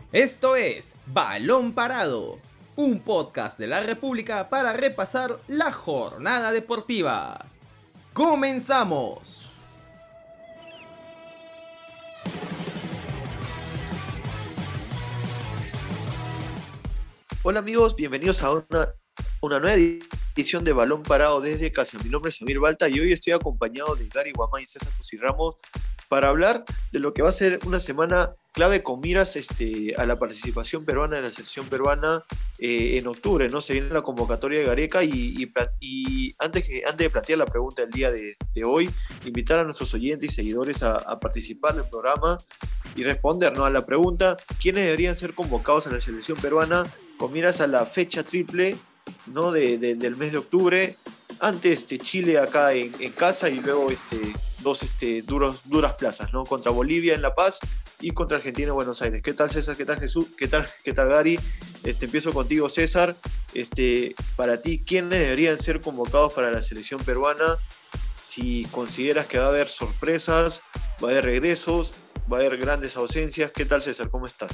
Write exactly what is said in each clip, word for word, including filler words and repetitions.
Esto es Balón Parado, un podcast de la República para repasar la jornada deportiva. ¡Comenzamos! Hola amigos, bienvenidos a una, una nueva edición de Balón Parado desde casa. Mi nombre es Samir Balta y hoy estoy acompañado de Gary Guamán y César Ramos para hablar de lo que va a ser una semana clave con miras este, a la participación peruana en la selección peruana eh, en octubre, ¿no? Se viene la convocatoria de Gareca y, y, y antes, que, antes de plantear la pregunta del día de, de hoy, invitar a nuestros oyentes y seguidores a, a participar en el programa y responder, ¿no?, a la pregunta: ¿quiénes deberían ser convocados a la selección peruana con miras a la fecha triple, ¿no?, de, de, del mes de octubre? Antes este, Chile acá en, en casa y luego este, dos este, duros, duras plazas, ¿no? Contra Bolivia en La Paz y contra Argentina en Buenos Aires. ¿Qué tal, César? ¿Qué tal, Jesús? ¿Qué tal, qué tal Gary? Este, empiezo contigo, César. Este, para ti, ¿quiénes deberían ser convocados para la selección peruana? Si consideras que va a haber sorpresas, va a haber regresos, va a haber grandes ausencias. ¿Qué tal, César? ¿Cómo estás?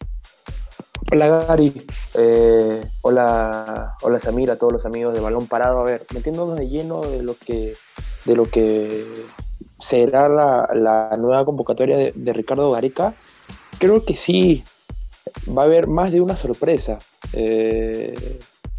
Hola Gary, eh, hola, hola Samir, a todos los amigos de Balón Parado. A ver, metiéndonos de lleno de lo que, de lo que será la, la nueva convocatoria de, de Ricardo Gareca, creo que sí va a haber más de una sorpresa. Eh,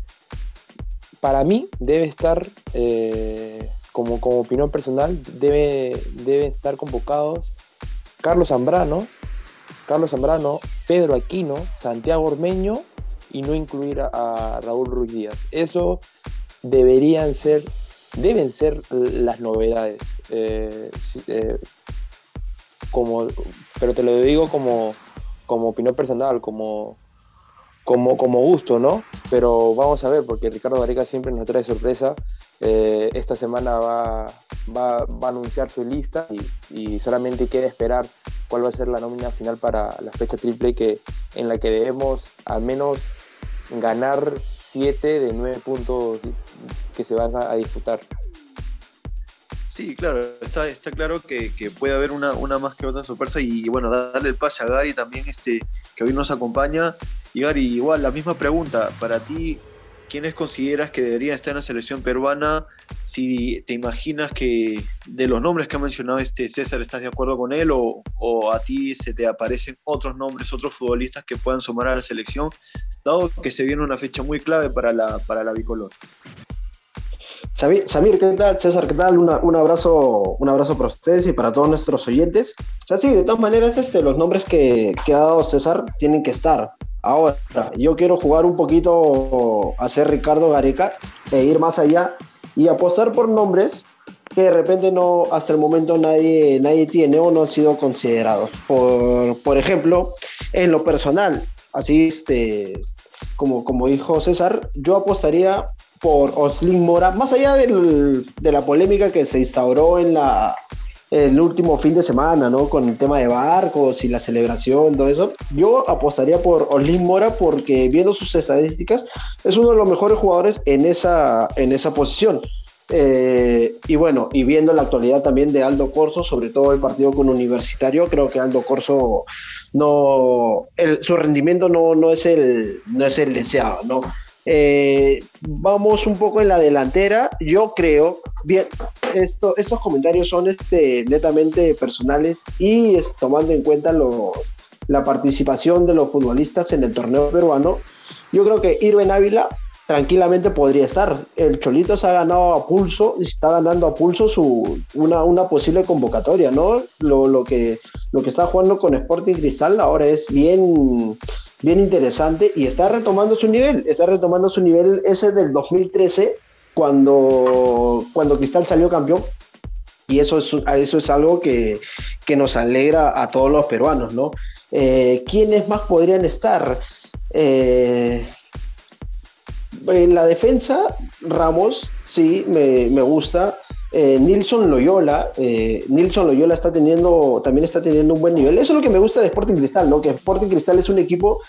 para mí debe estar, eh, como, como opinión personal, debe, deben estar convocados Carlos Zambrano, Carlos Zambrano, Pedro Aquino, Santiago Ormeño y no incluir a, a Raúl Ruiz Díaz. Eso deberían ser, deben ser las novedades. Eh, eh, como, pero te lo digo como, como opinión personal, como, como, como gusto, ¿no? Pero vamos a ver, porque Ricardo Gareca siempre nos trae sorpresa. Eh, esta semana va, va, va a anunciar su lista y, y solamente queda esperar cuál va a ser la nómina final para la fecha triple, que, en la que debemos al menos ganar siete de nueve puntos que se van a, a disputar. Sí, claro, está, está claro que, que puede haber una, una más que otra sorpresa y bueno, darle el pase a Gary también, este, que hoy nos acompaña. Y Gary, igual, la misma pregunta, para ti, ¿quiénes consideras que deberían estar en la selección peruana? Si te imaginas que de los nombres que ha mencionado este César, ¿estás de acuerdo con él? O, o a ti se te aparecen otros nombres, otros futbolistas que puedan sumar a la selección, dado que se viene una fecha muy clave para la, para la bicolor. Samir, ¿qué tal? César, ¿qué tal? Una, un abrazo, un abrazo para ustedes y para todos nuestros oyentes. O sea, sí, de todas maneras, este, los nombres que, que ha dado César tienen que estar. Ahora, yo quiero jugar un poquito a ser Ricardo Gareca e ir más allá y apostar por nombres que de repente no, hasta el momento nadie, nadie tiene o no han sido considerados. Por, por ejemplo, en lo personal, así este, como, como dijo César, yo apostaría por Oslin Mora, más allá del, de la polémica que se instauró en la el último fin de semana, ¿no?, con el tema de barcos y la celebración, todo eso. Yo apostaría por Oslin Mora porque, viendo sus estadísticas, es uno de los mejores jugadores en esa, en esa posición. Eh, y bueno, y viendo la actualidad también de Aldo Corso, sobre todo el partido con Universitario, creo que Aldo Corso no, el, su rendimiento no, no, es el, no es el deseado, ¿no? Eh, vamos un poco en la delantera. Yo creo, bien, esto, estos comentarios son este, netamente personales y es, tomando en cuenta lo, la participación de los futbolistas en el torneo peruano, yo creo que Irben Ávila tranquilamente podría estar. El Cholito se ha ganado a pulso, está ganando a pulso su, una, una posible convocatoria, ¿no? Lo, lo, que, lo que está jugando con Sporting Cristal ahora es bien... bien interesante y está retomando su nivel, está retomando su nivel ese del dos mil trece, cuando, cuando Cristal salió campeón, y eso es, eso es algo que, que nos alegra a todos los peruanos, ¿no? Eh, ¿Quiénes más podrían estar? Eh, en la defensa, Ramos, sí, me, me gusta. Eh, Nilson Loyola, eh, Nilson Loyola está teniendo, también está teniendo un buen nivel. Eso es lo que me gusta de Sporting Cristal, ¿no? Que Sporting Cristal es un equipo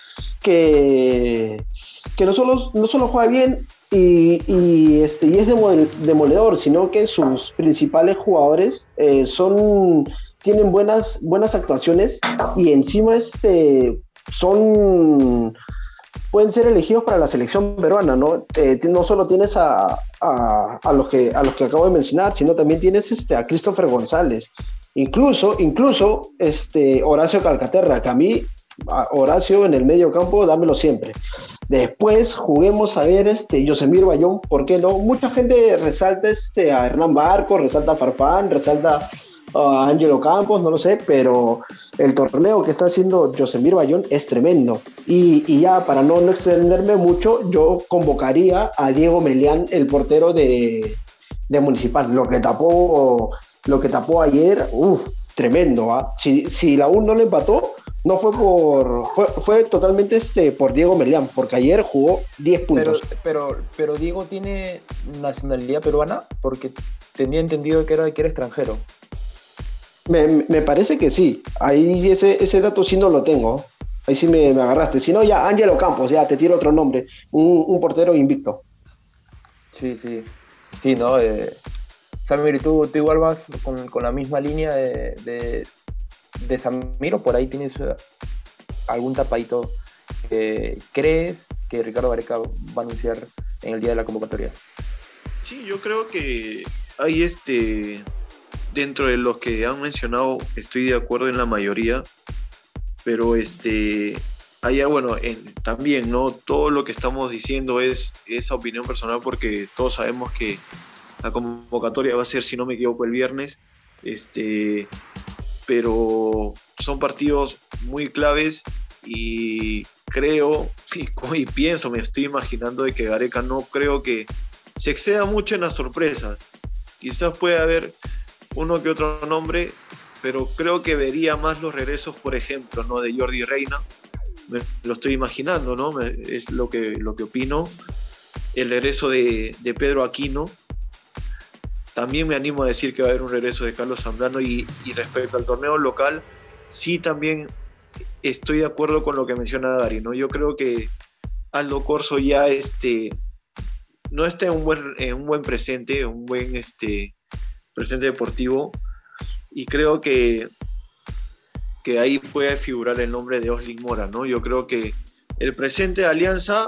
que, que no, solo, no solo juega bien y, y, este, y es demol, demoledor, sino que sus principales jugadores eh, son, tienen buenas, buenas actuaciones y encima este, son pueden ser elegidos para la selección peruana, ¿no? Eh, no solo tienes a, a, a, los que, a los que acabo de mencionar, sino también tienes este, a Christopher González, incluso, incluso este, Horacio Calcaterra, que a mí, a Horacio en el medio campo, dámelo siempre. Después juguemos a ver este, Yosemir Bayón, ¿por qué no? Mucha gente resalta este, a Hernán Barco, resalta a Farfán, resalta a Ángelo Campos, no lo sé, pero el torneo que está haciendo Yosemir Bayón es tremendo. Y, y ya, para no, no extenderme mucho, yo convocaría a Diego Melián, el portero de, de Municipal. Lo que tapó, lo que tapó ayer, uff, tremendo. ¿eh? Si, si la U no le empató, no fue por fue, fue totalmente este, por Diego Melián, porque ayer jugó diez puntos. Pero, pero, pero Diego tiene nacionalidad peruana, porque tenía entendido que era, que era extranjero. Me, me parece que sí. Ahí ese, ese dato sí no lo tengo. Ahí sí me, me agarraste. Si no, ya Ángelo Campos, ya te tiro otro nombre. Un, un portero invicto. Sí, sí. Sí, ¿no? Eh, Samir, ¿tú, tú igual vas con, con la misma línea de, de, de Samir, o por ahí tienes algún tapadito que crees que Ricardo Gareca va a anunciar en el día de la convocatoria? Sí, yo creo que hay este... Dentro de los que han mencionado, estoy de acuerdo en la mayoría, pero este, hay, bueno, en, también, ¿no? Todo lo que estamos diciendo es esa opinión personal, porque todos sabemos que la convocatoria va a ser, si no me equivoco, el viernes, este, pero son partidos muy claves y creo, y, y pienso, me estoy imaginando de que Gareca no creo que se exceda mucho en las sorpresas. Quizás puede haber uno que otro nombre, pero creo que vería más los regresos, por ejemplo, ¿no? de Jordi Reina, me lo estoy imaginando, ¿no? Es lo que, lo que opino. El regreso de, de Pedro Aquino, también me animo a decir que va a haber un regreso de Carlos Zambrano, y, y respecto al torneo local, sí también estoy de acuerdo con lo que menciona Gary, ¿no? Yo creo que Aldo Corso ya este, no está en un buen, en un buen presente, un buen este, presente deportivo, y creo que, que ahí puede figurar el nombre de Oslin Mora, ¿no? Yo creo que el presente de Alianza,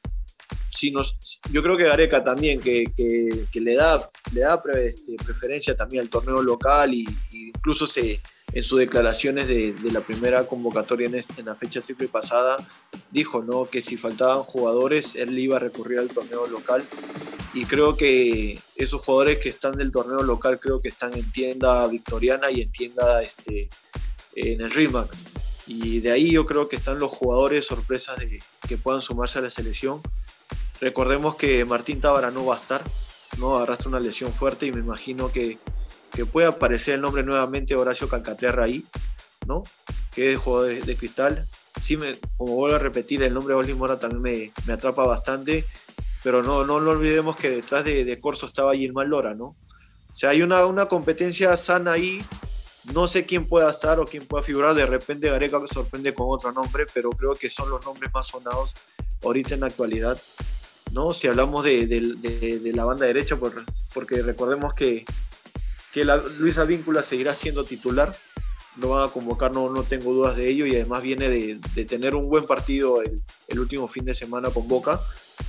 si nos, yo creo que Gareca también, que, que, que le da, le da pre, este, preferencia también al torneo local, y, y incluso se, en sus declaraciones de, de la primera convocatoria en, este, en la fecha triple pasada, dijo, ¿no? que si faltaban jugadores, él iba a recurrir al torneo local. Y creo que esos jugadores que están del torneo local, creo que están en tienda victoriana y en tienda este, en el Rimac. Y de ahí yo creo que están los jugadores sorpresas de, que puedan sumarse a la selección. Recordemos que Martín Tábara no va a estar, ¿no? arrastra una lesión fuerte, y me imagino que, que puede aparecer el nombre nuevamente de Horacio Calcaterra ahí, ¿no? que es jugador de, de Cristal. Sí, me, como vuelvo a repetir, el nombre de Oslin Mora también me, me atrapa bastante. Pero no, no, no olvidemos que detrás de, de Corso estaba Gilmán Lora, ¿no? O sea, hay una, una competencia sana ahí. No sé quién pueda estar o quién pueda figurar. De repente Gareca sorprende con otro nombre, pero creo que son los nombres más sonados ahorita en la actualidad, ¿no? Si hablamos de, de, de, de la banda derecha, por, porque recordemos que, que la, Luis Advíncula seguirá siendo titular. Lo van a convocar, no, no tengo dudas de ello, y además viene de, de tener un buen partido el, el último fin de semana con Boca.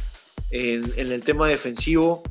En, en el tema defensivo,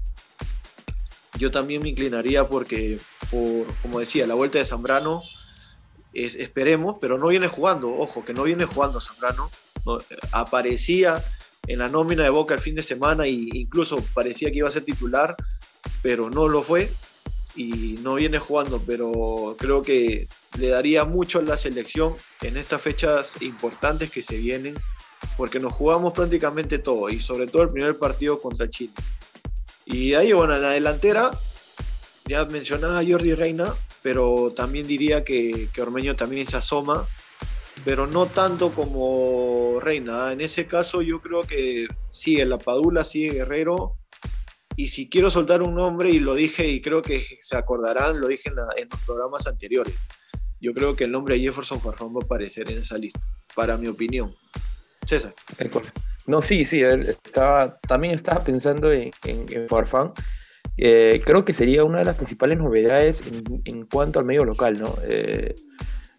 yo también me inclinaría porque, por, como decía, la vuelta de Zambrano, es, esperemos, pero no viene jugando, ojo, que no viene jugando Zambrano, no, aparecía en la nómina de Boca el fin de semana, e incluso parecía que iba a ser titular, pero no lo fue, y no viene jugando, pero creo que le daría mucho a la selección en estas fechas importantes que se vienen, porque nos jugamos prácticamente todo, y sobre todo el primer partido contra Chile. Y ahí, bueno, en la delantera, ya mencionaba a Jordi Reina, pero también diría que, que Ormeño también se asoma, pero no tanto como Reina. En ese caso yo creo que sigue La Padula, sigue Guerrero, y si quiero soltar un nombre, y lo dije, y creo que se acordarán, lo dije en, la, en los programas anteriores, yo creo que el nombre de Jefferson Farfán va a aparecer en esa lista, para mi opinión. César. No, sí, sí, estaba, también estaba pensando en, en, en Farfán. Eh, creo que sería una de las principales novedades en, en cuanto al medio local, ¿no? Eh,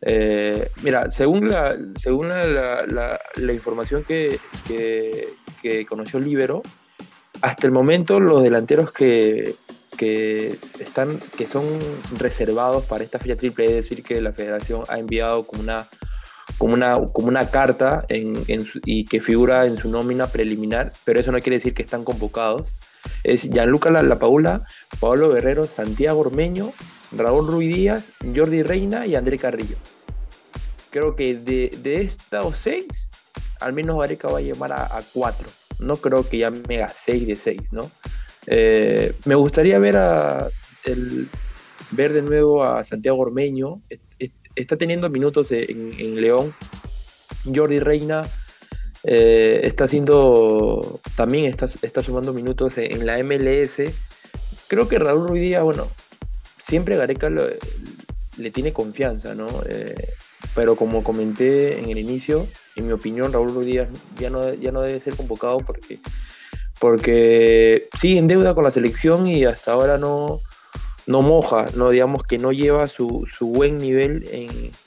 Eh, mira, según la, según la, la, la, la información que, que, que conoció Libero, hasta el momento los delanteros que, que, están, que son reservados para esta fecha triple, es decir, que la federación ha enviado como una, como una, como una carta en, en su, y que figura en su nómina preliminar, pero eso no quiere decir que están convocados, es Gianluca Lapadula, Pablo Guerrero, Santiago Ormeño, Raúl Ruiz Díaz, Jordi Reina y André Carrillo. Creo que de, de estos seis, al menos Gareca va a llamar a, a cuatro. No creo que llame a seis de seis, ¿no? Eh, me gustaría ver, a, el, ver de nuevo a Santiago Ormeño. Está teniendo minutos en, en León. Jordi Reina eh, está haciendo, también está, está sumando minutos en, en la M L S. Creo que Raúl Ruiz Díaz, bueno, siempre Gareca lo, le tiene confianza, ¿no? Eh, pero como comenté en el inicio, en mi opinión, Raúl Ruiz Díaz ya no, ya no debe ser convocado porque, porque sigue en deuda con la selección y hasta ahora no, no moja, no, digamos que no lleva su, su buen nivel en,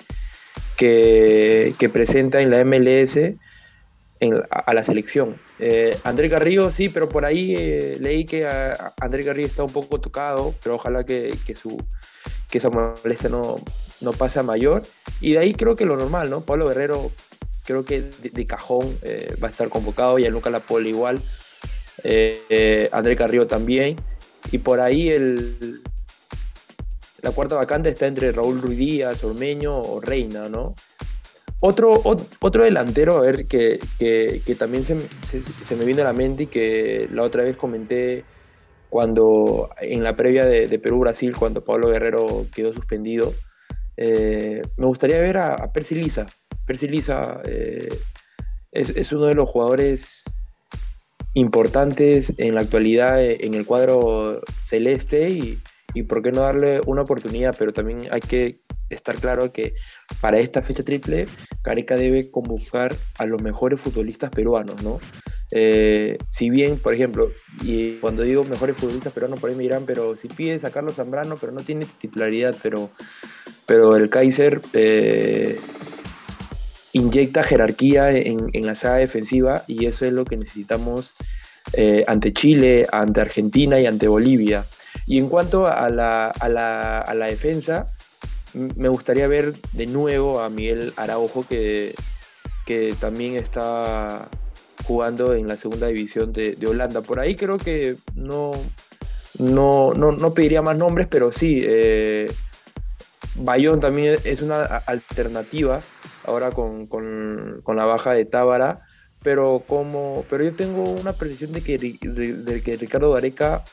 que, que presenta en la M L S en, a, a la selección. Eh, André Carrillo sí, pero por ahí eh, leí que a, a André Carrillo está un poco tocado, pero ojalá que, que, su, que esa molestia no, no pase a mayor. Y de ahí creo que lo normal, ¿no? Pablo Guerrero creo que de, de cajón eh, va a estar convocado, y a Luca Lapola igual, eh, eh, André Carrillo también, y por ahí el, la cuarta vacante está entre Raúl Ruiz Díaz, Ormeño o Reina, ¿no? Otro, otro, otro delantero, a ver, que, que, que también se, se, se me vino a la mente y que la otra vez comenté cuando en la previa de, de Perú-Brasil, cuando Pablo Guerrero quedó suspendido, eh, me gustaría ver a, a Percy Liza. Percy Liza eh, es, es uno de los jugadores importantes en la actualidad en el cuadro celeste, y, y por qué no darle una oportunidad, pero también hay que estar claro que para esta fecha triple Gareca debe convocar a los mejores futbolistas peruanos, ¿no? Eh, si bien, por ejemplo, y cuando digo mejores futbolistas peruanos, por ahí me dirán, pero si pides a Carlos Zambrano, pero no tiene titularidad, pero, pero el Kaiser eh, inyecta jerarquía en, en la saga defensiva, y eso es lo que necesitamos eh, ante Chile, ante Argentina y ante Bolivia. Y en cuanto a la, a la, a la defensa, me gustaría ver de nuevo a Miguel Araujo, que, que también está jugando en la segunda división de, de Holanda. Por ahí creo que no, no, no, no pediría más nombres, pero sí, eh, Bayón también es una alternativa ahora con, con, con la baja de Tábara, pero, como, pero yo tengo una percepción de que, de que Ricardo Gareca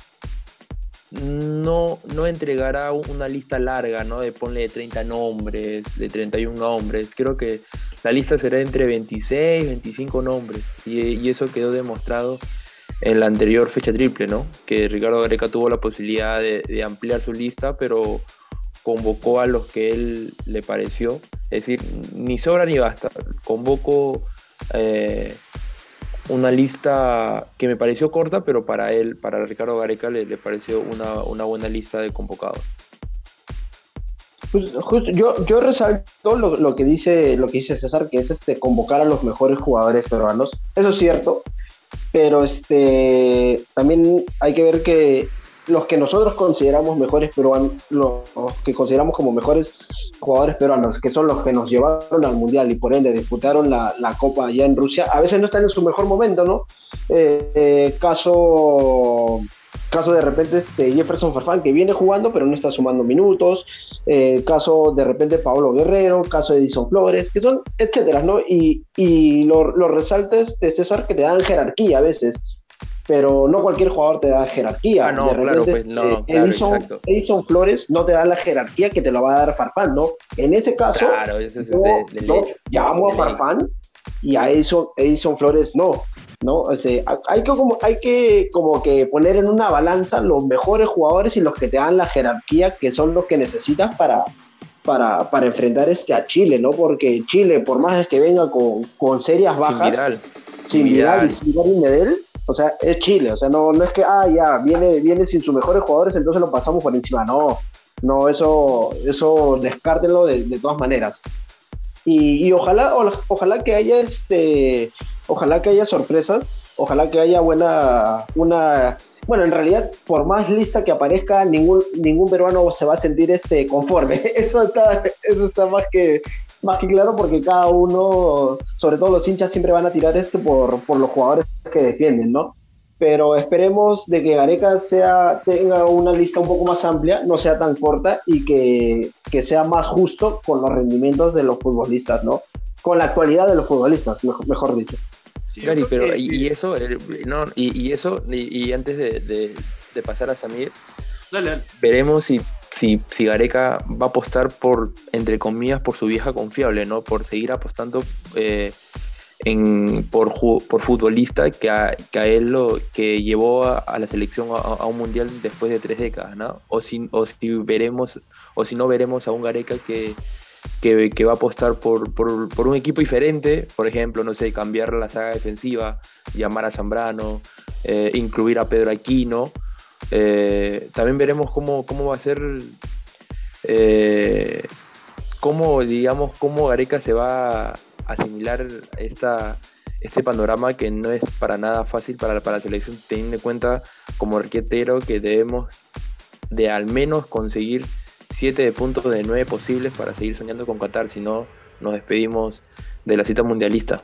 no, no entregará una lista larga, ¿no? De ponle de treinta nombres, de treinta y uno nombres. Creo que la lista será entre veintiséis, veinticinco nombres, y, y eso quedó demostrado en la anterior fecha triple, ¿no? Que Ricardo Gareca tuvo la posibilidad de, de ampliar su lista, pero convocó a los que él le pareció. Es decir, ni sobra ni basta. Convocó eh, una lista que me pareció corta, pero para él, para Ricardo Gareca, le, le pareció una, una buena lista de convocados. Pues justo, yo, yo resalto lo, lo que dice, lo que dice César, que es este convocar a los mejores jugadores peruanos. Eso es cierto, pero este también hay que ver que los que nosotros consideramos mejores peruanos, los que consideramos como mejores jugadores peruanos, que son los que nos llevaron al Mundial y por ende disputaron la, la Copa allá en Rusia, a veces no están en su mejor momento, ¿no? Eh, eh, caso, caso de repente este Jefferson Farfán, que viene jugando pero no está sumando minutos, eh, caso de repente Pablo Guerrero, caso de Edison Flores, que son etcétera, ¿no? Y, y los lo resaltes de César, que te dan jerarquía a veces, pero no cualquier jugador te da jerarquía. Ah, no, de repente, claro, pues, no, eh, claro, Edison, exacto. Edison Flores no te da la jerarquía que te lo va a dar Farfán, ¿no? En ese caso, Claro, eso es yo, de, de yo ley. llamo De a ley. Farfán y a Edison, Edison Flores no, ¿no? O sea, hay que, como, hay que como que poner en una balanza los mejores jugadores y los que te dan la jerarquía, que son los que necesitas para, para, para enfrentar este a Chile, ¿no? Porque Chile, por más que venga con, con serias bajas, Sin Vidal. sin Vidal y sin Gary Medel, o sea, es Chile, o sea, no, no es que, ah, ya, viene, viene sin sus mejores jugadores, entonces lo pasamos por encima, no. No, eso, eso descártenlo de, de todas maneras. Y, y ojalá, o, ojalá que haya este, ojalá que haya sorpresas, ojalá que haya buena, una, bueno, en realidad, por más lista que aparezca, ningún, ningún peruano se va a sentir este, conforme. Eso está, eso está más que, más que claro, porque cada uno, sobre todo los hinchas, siempre van a tirar este por, por los jugadores que defienden, ¿no? Pero esperemos de que Gareca sea, tenga una lista un poco más amplia, no sea tan corta y que, que sea más justo con los rendimientos de los futbolistas, ¿no? Con la actualidad de los futbolistas, mejor, mejor dicho. Sí, Gary, pero que, y, y eso, eh, no, y, y eso, y, y antes de, de, de pasar a Samir, dale, dale. veremos si, si, si Gareca va a apostar por, entre comillas, por su vieja confiable, ¿no? Por seguir apostando eh, en, por, por futbolista que a, que a él lo que llevó a, a la selección a, a un mundial después de tres décadas, ¿no? O si, o si veremos, o si no veremos a un Gareca que, que, que va a apostar por, por, por un equipo diferente, por ejemplo, no sé, cambiar la saga defensiva, llamar a Zambrano, eh, incluir a Pedro Aquino. Eh, también veremos cómo, cómo va a ser, eh, cómo, digamos, cómo Gareca se va a asimilar esta, este panorama que no es para nada fácil para, para la selección, teniendo en cuenta como arquetero que debemos de al menos conseguir siete de puntos de nueve posibles para seguir soñando con Qatar, si no nos despedimos de la cita mundialista.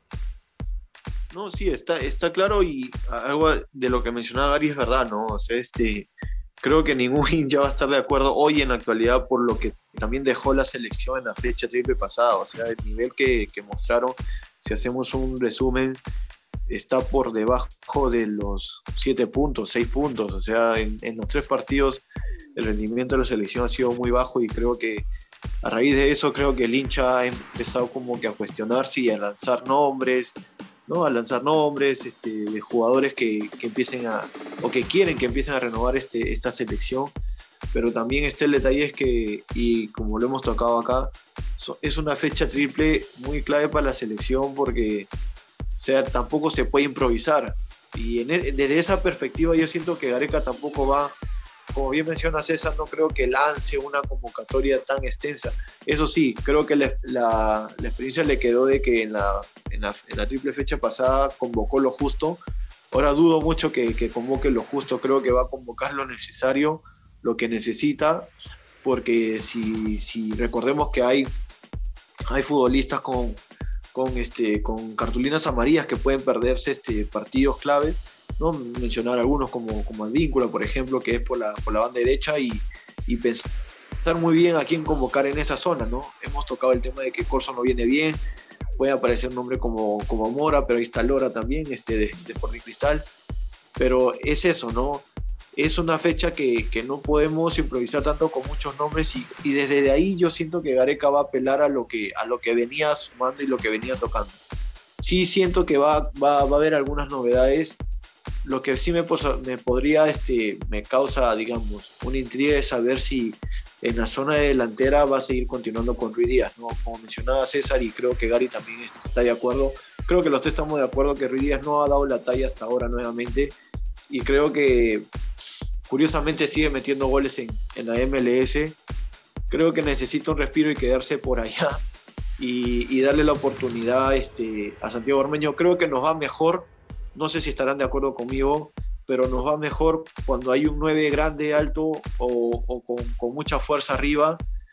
No, sí, está, está claro, y algo de lo que mencionaba Gary es verdad, ¿no? O sea, este, creo que ningún hincha va a estar de acuerdo hoy en la actualidad por lo que también dejó la selección en la fecha triple pasada. O sea, el nivel que, que mostraron, si hacemos un resumen, está por debajo de los siete puntos, seis puntos. O sea, en, en los tres partidos el rendimiento de la selección ha sido muy bajo, y creo que a raíz de eso creo que el hincha ha empezado como que a cuestionarse y a lanzar nombres, ¿no? A lanzar nombres este, de jugadores que, que empiecen a, o que quieren que empiecen a renovar este, esta selección. Pero también está el detalle es que, y como lo hemos tocado acá, es una fecha triple muy clave para la selección, porque o sea, tampoco se puede improvisar. Y en, desde esa perspectiva yo siento que Gareca tampoco va, como bien menciona César, no creo que lance una convocatoria tan extensa. Eso sí, creo que la, la, la experiencia le quedó de que en la, en, la, en la triple fecha pasada convocó lo justo. Ahora dudo mucho que, que convoque lo justo, creo que va a convocar lo necesario, lo que necesita, porque si, si recordemos que hay, hay futbolistas con, con, este, con cartulinas amarillas que pueden perderse este, partidos clave, ¿no? Mencionar algunos como, como Advíncula, por ejemplo, que es por la, por la banda derecha, y, y pensar muy bien a quién convocar en esa zona, ¿no? Hemos tocado el tema de que Corso no viene bien, puede aparecer un nombre como, como Mora, pero ahí está Lora también, este, de, de Sporting Cristal, pero es eso, ¿no? Es una fecha que, que no podemos improvisar tanto con muchos nombres, y, y desde de ahí yo siento que Gareca va a apelar a lo que, a lo que venía sumando y lo que venía tocando. Sí siento que va, va, va a haber algunas novedades. Lo que sí me, me podría, este, me causa, digamos, una intriga es saber si en la zona de delantera va a seguir continuando con Ruiz Díaz, ¿no? Como mencionaba César, y creo que Gary también está de acuerdo, creo que los tres estamos de acuerdo que Ruiz Díaz no ha dado la talla hasta ahora nuevamente, y creo que curiosamente sigue metiendo goles en, en la M L S. Creo que necesita un respiro y quedarse por allá y, y darle la oportunidad este, a Santiago Ormeño. Creo que nos va mejor, no sé si estarán de acuerdo conmigo, pero nos va mejor cuando hay un nueve grande, alto o, o con, con mucha fuerza arriba,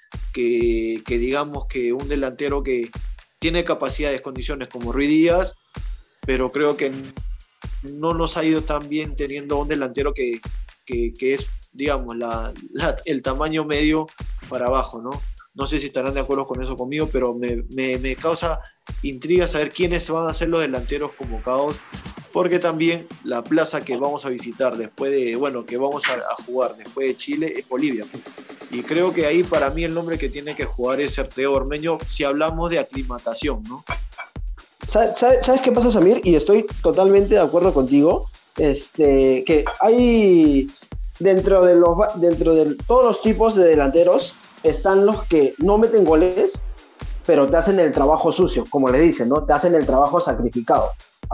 que, que digamos que un delantero que tiene capacidades, condiciones como Ruiz Díaz, pero creo que no nos ha ido tan bien teniendo un delantero que Que, que es, digamos, la, la, el tamaño medio para abajo, ¿no? No sé si estarán de acuerdo con eso conmigo, pero me, me, me causa intriga saber quiénes van a ser los delanteros convocados, porque también la plaza que vamos a visitar después de, bueno, que vamos a, a jugar después de Chile es Bolivia. Y creo que ahí para mí el nombre que tiene que jugar es Santiago Ormeño, si hablamos de aclimatación, ¿no? ¿Sabes, ¿Sabes qué pasa, Samir? Y estoy totalmente de acuerdo contigo. Este, que hay dentro de los dentro de todos los tipos de delanteros están los que no meten goles, pero te hacen el trabajo sucio, como le dicen, ¿no? Te hacen el trabajo sacrificado.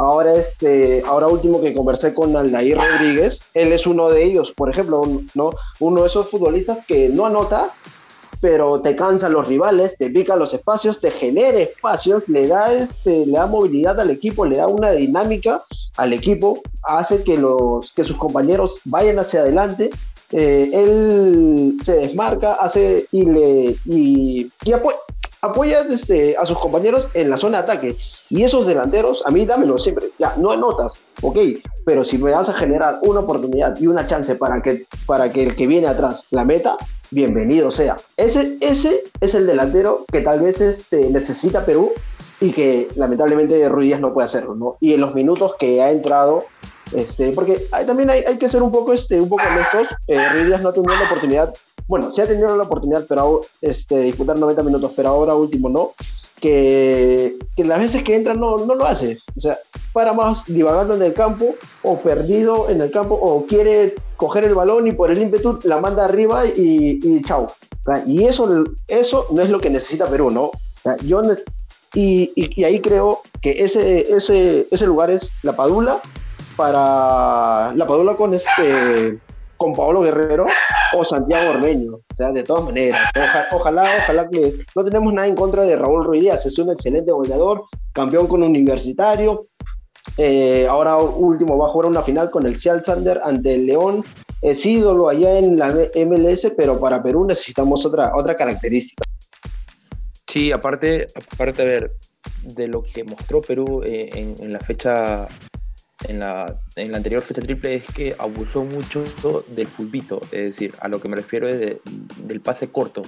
Ahora, este, ahora último que conversé con Aldair Rodríguez, él es uno de ellos, por ejemplo, un- ¿no? Uno de esos futbolistas que no anota, pero te cansan los rivales, te pica los espacios, te genera espacios, le da, este, le da movilidad al equipo, le da una dinámica al equipo, hace que, los, que sus compañeros vayan hacia adelante. Eh, él se desmarca, hace y le y, y apo- apoya este, a sus compañeros en la zona de ataque. Y esos delanteros, a mí dámelo siempre. Ya, no anotas, ok, pero si me vas a generar una oportunidad y una chance para que, para que el que viene atrás la meta, bienvenido sea. Ese, ese es el delantero que tal vez este, necesita Perú y que lamentablemente Ruiz Díaz no puede hacerlo, ¿no? Y en los minutos que ha entrado, este, porque hay, también hay, hay que ser un poco, este, un poco honestos, eh, Ruiz Díaz no ha tenido la oportunidad, bueno, sí ha tenido la oportunidad pero, este, de disputar noventa minutos, pero ahora último no, que, que las veces que entra no, no lo hace, o sea, para más divagando en el campo o perdido en el campo o quiere coger el balón y por el ímpetu la manda arriba y, y chao. O sea, y eso, eso no es lo que necesita Perú, ¿no? O sea, yo ne- y, y, y ahí creo que ese, ese, ese lugar es la Padula para la Padula con este con Paolo Guerrero o Santiago Ormeño. O sea, de todas maneras, oja- ojalá, ojalá que no tenemos nada en contra de Raúl Ruiz Díaz, es un excelente goleador, campeón con Universitario, eh, ahora último va a jugar una final con el Seattle Sander ante el León, es ídolo allá en la M L S, pero para Perú necesitamos otra, otra característica. Sí, aparte, aparte, a ver, de lo que mostró Perú eh, en, en la fecha, en la, en la anterior fecha triple es que abusó mucho del fulbito, es decir, a lo que me refiero es de- del pase corto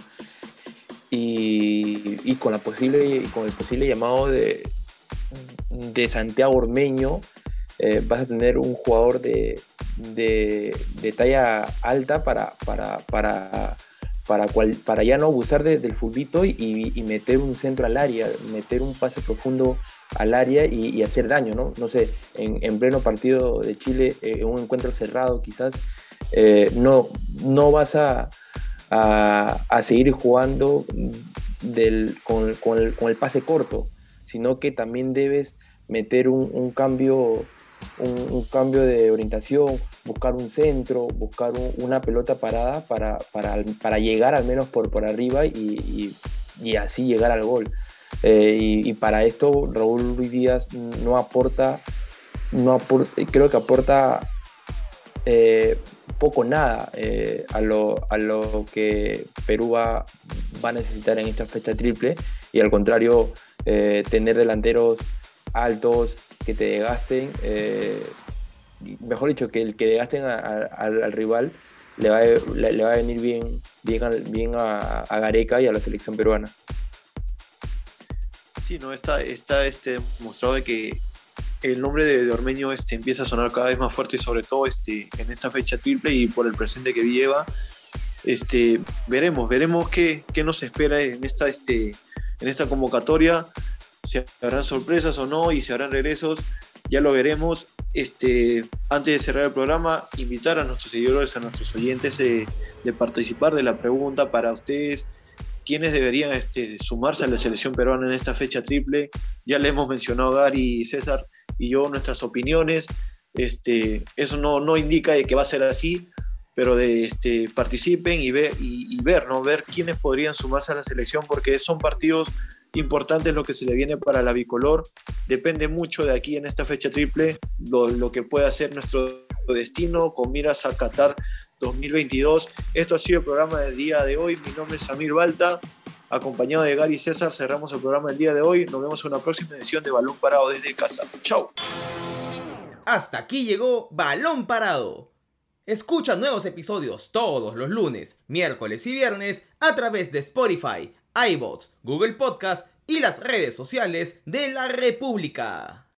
y, y con la posible, y con el posible llamado de, de Santiago Ormeño, eh, vas a tener un jugador de, de, de talla alta para, para, para, para, cual, para ya no abusar de- del fulbito y, y meter un centro al área, meter un pase profundo al área y, y hacer daño, ¿no? No sé, en, en pleno partido de Chile, eh, en un encuentro cerrado quizás, eh, no, no vas a, a, a seguir jugando del, con, con, el, con el pase corto, sino que también debes meter un, un cambio un, un cambio de orientación, buscar un centro, buscar un- una pelota parada para, para, para llegar al menos por, por arriba y, y- y así llegar al gol. Eh, y, y para esto Raúl Ruiz Díaz no aporta, no apor- creo que aporta eh, poco nada eh, a, lo, a lo que Perú va, va a necesitar en esta fecha triple, y al contrario, eh, tener delanteros altos que te desgasten, eh, mejor dicho, que el que desgasten a- a- al, al rival le va, a, le, le va a venir bien, bien, al- bien a, a Gareca y a la selección peruana. Sí, no, está, está este, mostrado de que el nombre de, de Ormeño este, empieza a sonar cada vez más fuerte y sobre todo este, en esta fecha triple y por el presente que lleva. Este, veremos, veremos qué, qué nos espera en esta, este, en esta convocatoria, si habrán sorpresas o no y si habrán regresos, ya lo veremos. Este, antes de cerrar el programa, invitar a nuestros seguidores, a nuestros oyentes de, de participar de la pregunta para ustedes. ¿Quiénes deberían este, sumarse a la selección peruana en esta fecha triple? Ya le hemos mencionado Gary, César y yo nuestras opiniones. Este, eso no, no indica de que va a ser así, pero de, este, participen y, ver, y, y ver, ¿no? Ver quiénes podrían sumarse a la selección, porque son partidos importantes lo que se le viene para la bicolor. Depende mucho de aquí en esta fecha triple lo, lo que pueda ser nuestro destino con miras a Qatar dos mil veintidós. Esto ha sido el programa del día de hoy. Mi nombre es Samir Balta, acompañado de Gary y César. Cerramos el programa del día de hoy. Nos vemos en una próxima edición de Balón Parado desde casa. Chau. Hasta aquí llegó Balón Parado. Escucha nuevos episodios todos los lunes, miércoles y viernes a través de Spotify, iVoox, Google Podcast y las redes sociales de la República.